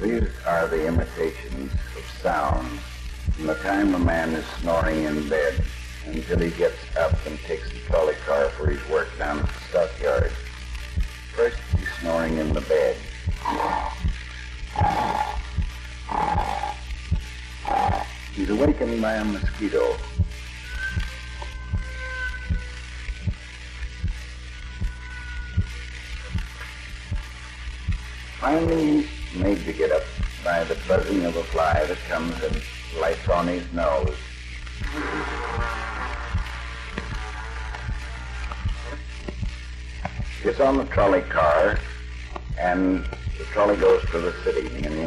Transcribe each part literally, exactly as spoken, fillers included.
These are the imitations of sound from the time a man is snoring in bed until he gets up and takes the trolley car for his work down at the stockyard. First, he's snoring in the bed. He's awakened by a mosquito. Finally, he's made to get up by the buzzing of a fly that comes and lights on his nose. Gets on the trolley car, and the trolley goes to the city.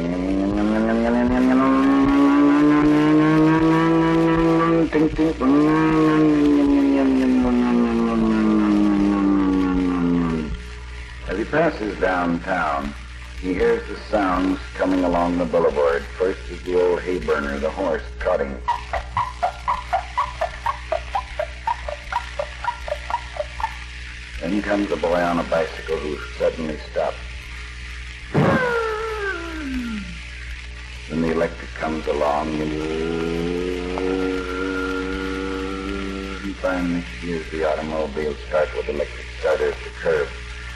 As he passes downtown, he hears the sounds coming along the boulevard. First is the old hay burner, the horse, trotting. Then comes a boy on a bicycle who suddenly stops. Then the electric comes along, and finally hears the automobile start with electric starter at the curb.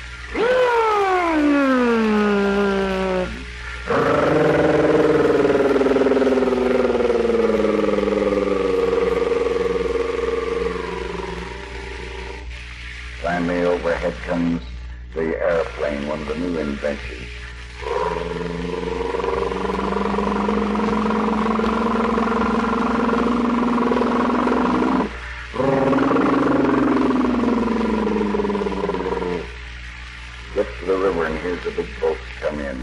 Finally, overhead comes the airplane, one of the new inventions. Gets to the river and hears the big boats come in.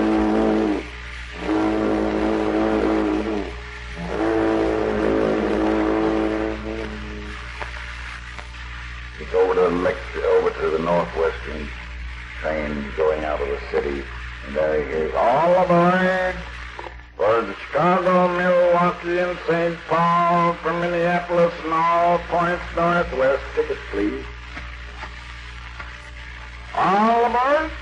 It's over to the next, over to the northwestern train going out of the city, and there he hears, all aboard for the Chicago, Milwaukee, and Saint Paul, from Minneapolis and all points northwest. Tickets, please. All aboard.